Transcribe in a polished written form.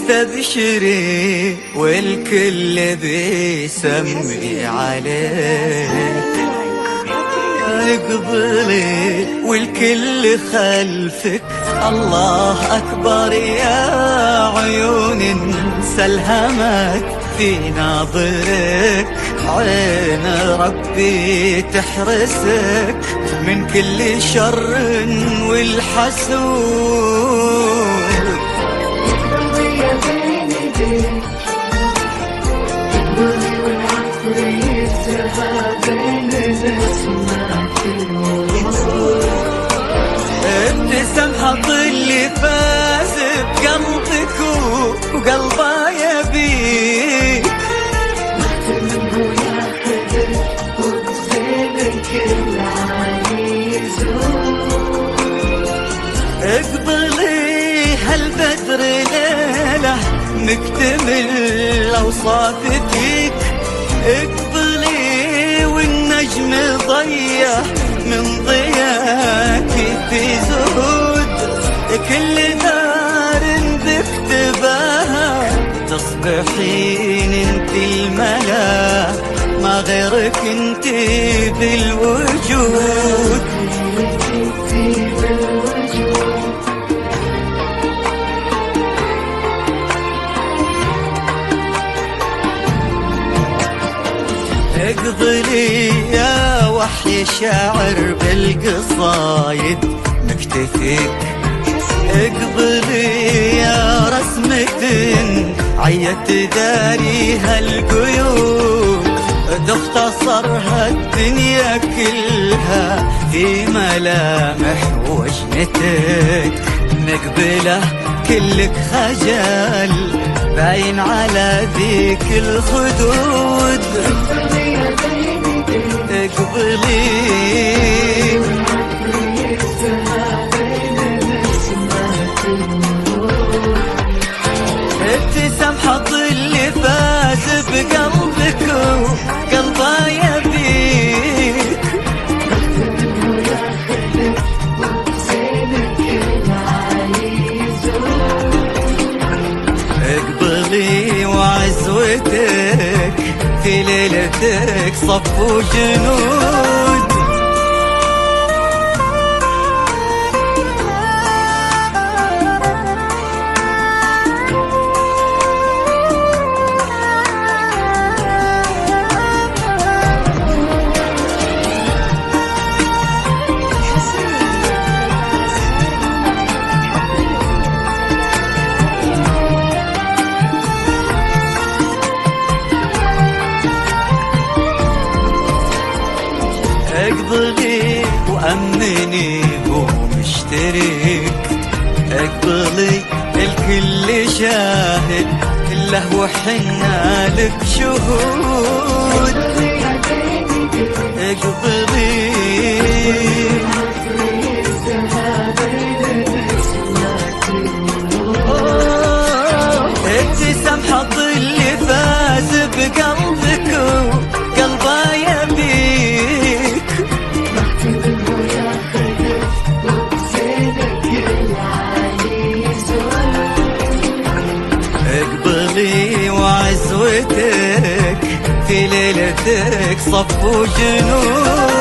استبشري والكل بيسمي عليك. اقبلي والكل خلفك، الله أكبر يا عيون انسى الهمك في ناظرك. عين ربي تحرسك من كل شر والحسود. ابتسم حط اللي فاز بقلبك وقلبه يبيك. اقبلي هالبدر ليله مكتمل اوصاف فيك. اقبلي والنجم ضيع من ضياك في زهود. كل دار بكتبها تصبحين انت الملا، ما غيرك انت بالوجود. اقبلي يا وحي شاعر بالقصايد مكتفيك. اقبلي يا رسمة عيت داريها القيود. تختصرها الدنيا كلها في ملامح وجنتك. مقبلة كلك خجل باين على ذيك الخدود. اقبلي ابتسم حط اللي فاز بقلبك وقلبه يبيك. اقبلي وعزوتك في ليلتك صف وجنود. اقبلي وأمني ومشترك. اقبلي الكل شاهد له وحنا لك شهود. اقبلي ابتسم حط اللي فاز بقلبك وقلبه يبيك. اقبلي وعزوتك في ليلتك صف وجنود.